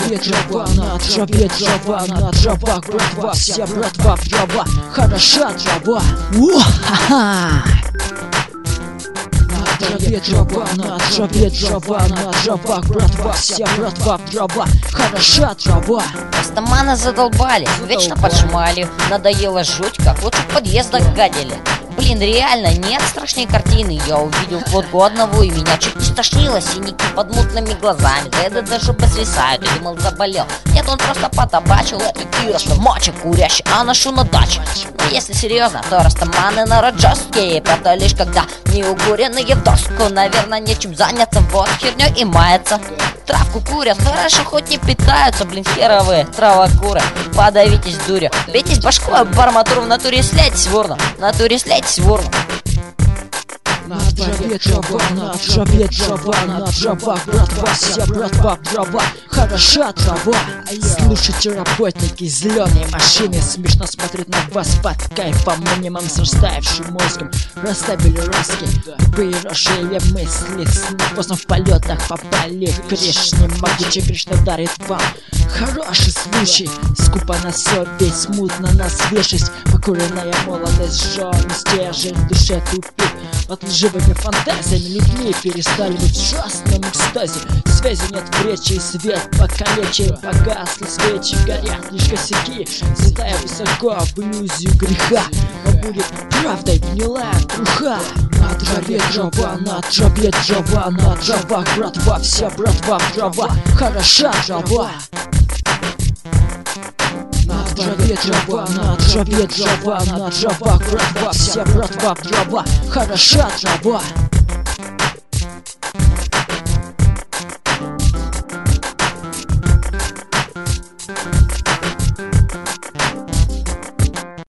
траве трава, на траве трава, на травах братва, вся братва трава, хороша трава. О-ха-ха! На траве трава, на траве трава, на травах братва, вся братва трава, хороша трава. Растаманы задолбали, вечно поджимали. Надоело жуть, как лучше в подъездах гадили. Блин, реально, нет страшней картины. Я увидел фотку одного, и меня чуть не стошнило. Синяки под мутными глазами, деды даже посвисают. Я думал, заболел. Нет, он просто потабачил. Это ты, растамачек курящий, а ношу на даче. Но если серьезно, то растаманы народ жесткие. Правда, лишь когда не угоренные в доску. Наверное, нечем заняться, вот херней и мается. Травку курят, хорошо, хоть не питаются. Блин, херовые травокуры. Подавитесь дурью, бейтесь башкой об арматуру. В натуре слейтесь в урну, в натуре слейтесь в урну. На траве трава, на траве трава, на травах братва, вся братва трава, хороша трава. Слушайте, работники, зеленые машины, смешно смотреть на вас под кайфом, минимум с растаявшим мозгом. Расставили роски, выросшие мысли, поздно в полетах попали в криш. Не могучий Кришна дарит вам хороший случай. Скупо на совесть, смутно на свежесть, покуренная молодость, жжёный стержень, в душе тупик. Под лживыми фантазиями людьми перестали быть в ужасном экстазе. Связи нет в речи, и свет покалечен. Погасли свечи, горят лишь косяки, взлетая высоко в иллюзию греха. Но будет правдой гнилая труха. На траве трава, на траве трава, на травах братва, вся братва трава, хороша трава. На траве трава, на траве трава, на травах братва, вся братва трава, хороша трава.